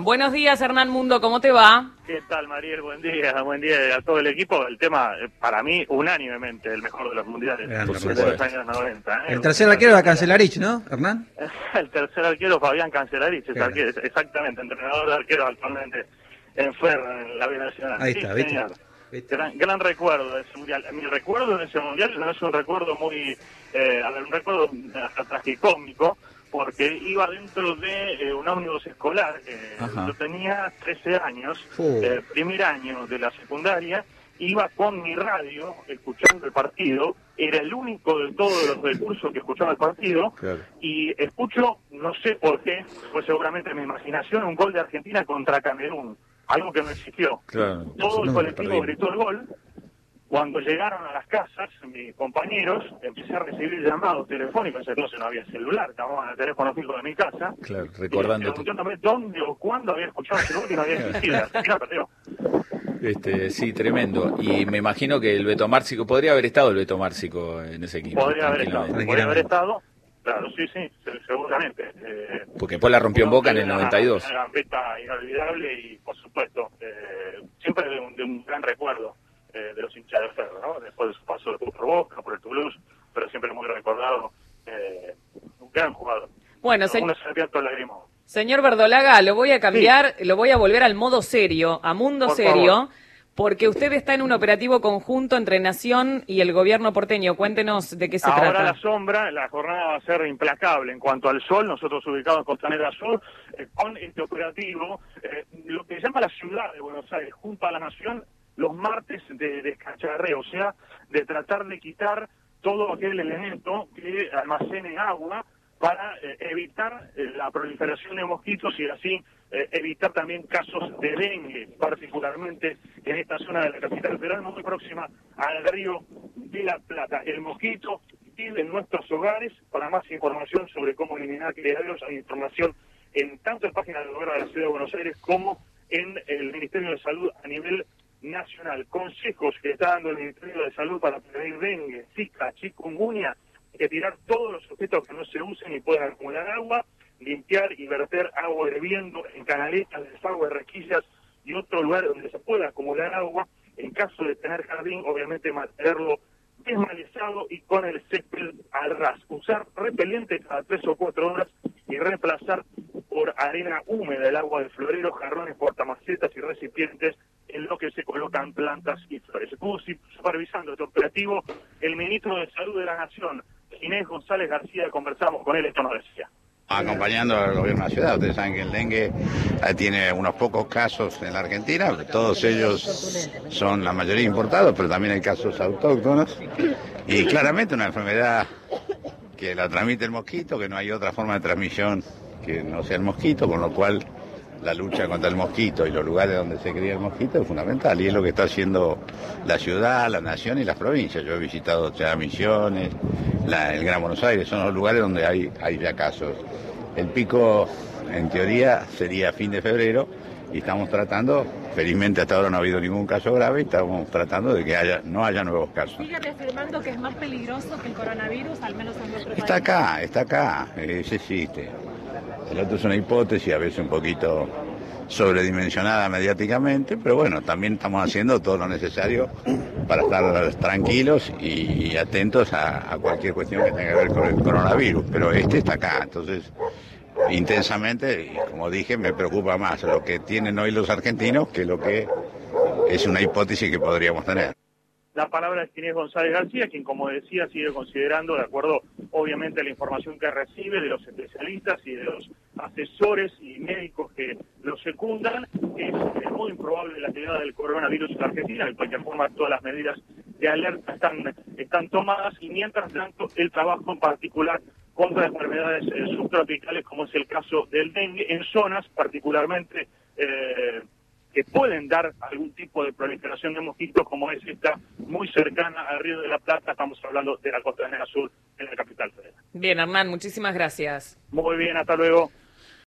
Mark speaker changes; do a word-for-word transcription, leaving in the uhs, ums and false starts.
Speaker 1: Buenos días, Hernán Mundo, ¿cómo te va?
Speaker 2: ¿Qué tal, Mariel? Buen día, buen día a todo el equipo. El tema, para mí, unánimemente, el mejor de los mundiales de los años noventa. ¿eh?
Speaker 3: El tercer arquero era Cancelarich, ¿no, Hernán?
Speaker 2: El tercer arquero, Fabián Cancelarich,
Speaker 3: Claro.
Speaker 2: exactamente, entrenador de arqueros actualmente en Ferro, en la B Nacional.
Speaker 3: Ahí está,
Speaker 2: sí,
Speaker 3: ¿viste?
Speaker 2: señor.
Speaker 3: ¿Viste?
Speaker 2: Gran, gran recuerdo de ese mundial. Mi recuerdo de ese mundial no es un recuerdo muy, eh, a ver, un recuerdo hasta tragicómico, porque iba dentro de eh, un ómnibus escolar. Eh, yo tenía trece años,
Speaker 3: Uh.
Speaker 2: eh, primer año de la secundaria, iba con mi radio escuchando el partido, era el único de todos los del curso que escuchaba el partido,
Speaker 3: Claro.
Speaker 2: y escucho, no sé por qué, fue seguramente mi imaginación, un gol de Argentina contra Camerún, algo que no existió.
Speaker 3: Claro.
Speaker 2: Todo el
Speaker 3: No,
Speaker 2: colectivo
Speaker 3: perdimos.
Speaker 2: gritó el gol. Cuando llegaron a las casas, mis compañeros, empecé a recibir llamados telefónicos, entonces no había celular, estábamos en el teléfono fijo de mi casa.
Speaker 3: Claro,
Speaker 2: Y
Speaker 3: recordando.
Speaker 2: preguntándome dónde o cuándo había escuchado ese gol que no había existido. Argentina perdió.
Speaker 4: Este, sí, tremendo. Y me imagino que el Beto Márcico, podría haber estado el Beto Márcico en ese equipo.
Speaker 2: Podría haber estado,
Speaker 4: tranquilamente.
Speaker 2: podría haber estado. Claro, sí, sí, se- seguramente. Eh,
Speaker 4: Porque después la rompió en Boca en el
Speaker 2: una-
Speaker 4: noventa y dos.
Speaker 2: Una gambeta inolvidable y, por supuesto, eh, siempre de un, de un gran recuerdo eh, de los hinchas de Ferro, ¿no? Después de su paso por Boca, por el Toulouse, pero siempre muy recordado. Eh, un gran jugador.
Speaker 1: Bueno, se-
Speaker 2: Uno se le pierde el lagrimón.
Speaker 1: señor Verdolaga, lo voy a cambiar, lo voy a volver al modo serio, a mundo
Speaker 2: Por
Speaker 1: serio,
Speaker 2: favor.
Speaker 1: porque usted está en un operativo conjunto entre Nación y el gobierno porteño. Cuéntenos de qué se
Speaker 2: Ahora
Speaker 1: trata.
Speaker 2: la sombra, la jornada va a ser implacable en cuanto al sol, nosotros ubicados en Costanera Sur, eh, con este operativo, eh, lo que llama la ciudad de Buenos Aires, junto a la Nación, los martes de descacharreo, o sea, de tratar de quitar todo aquel elemento que almacene agua para eh, evitar eh, la proliferación de mosquitos y así eh, evitar también casos de dengue, particularmente en esta zona de la capital federal, muy próxima al río de la Plata. El mosquito vive en nuestros hogares. Para más información sobre cómo eliminar criaderos, hay información en tanto en páginas del gobierno de la Ciudad de Buenos Aires como en el Ministerio de Salud a nivel nacional. Consejos que está dando el Ministerio de Salud para prevenir dengue, zika, chikungunya: hay que tirar todos los objetos que no se usen y puedan acumular agua, limpiar y verter agua hirviendo en canaletas, desagües, rejillas y otro lugar donde se pueda acumular agua. En caso de tener jardín, obviamente mantenerlo desmalezado y con el césped al ras. Usar repelente cada tres o cuatro horas y reemplazar por arena húmeda el agua de floreros, jarrones, portamacetas y recipientes en lo que se colocan plantas y flores. Estuvo supervisando este operativo el ministro de Salud de la Nación, Ginés González García. Conversamos con él, esto nos decía.
Speaker 5: Acompañando al gobierno de la ciudad. Ustedes saben que el dengue eh, tiene unos pocos casos en la Argentina, todos ellos son la mayoría importados, pero también hay casos autóctonos, y claramente una enfermedad que la transmite el mosquito, que no hay otra forma de transmisión que no sea el mosquito, con lo cual la lucha contra el mosquito y los lugares donde se cría el mosquito es fundamental, y es lo que está haciendo la ciudad, la nación y las provincias. Yo he visitado ya Misiones, la, el Gran Buenos Aires, son los lugares donde hay, hay ya casos. El pico, en teoría, sería fin de febrero, y estamos tratando, felizmente hasta ahora no ha habido ningún caso grave, y estamos tratando de que haya, no haya nuevos casos.
Speaker 6: Sigue afirmando que es más peligroso que el coronavirus, al menos en nuestro país.
Speaker 5: Está acá, está acá, ese existe. El otro es una hipótesis, a veces un poquito sobredimensionada mediáticamente, pero bueno, también estamos haciendo todo lo necesario para estar tranquilos y, y atentos a, a cualquier cuestión que tenga que ver con el coronavirus. Pero este está acá, entonces, intensamente, y como dije, me preocupa más lo que tienen hoy los argentinos que lo que es una hipótesis que podríamos tener.
Speaker 2: La palabra es Ginés González García, quien, como decía, sigue considerando, de acuerdo obviamente a la información que recibe de los especialistas y de los asesores y médicos que lo secundan, que es muy improbable la llegada del coronavirus en la Argentina. De cualquier forma, todas las medidas de alerta están, están tomadas, y mientras tanto el trabajo en particular contra enfermedades eh, subtropicales, como es el caso del dengue, en zonas particularmente eh, que pueden dar algún tipo de proliferación de mosquitos, como es esta muy cercana al Río de la Plata. Estamos hablando de la Costanera Sur, en la capital federal.
Speaker 1: Bien, Hernán, muchísimas gracias.
Speaker 2: Muy bien, hasta luego.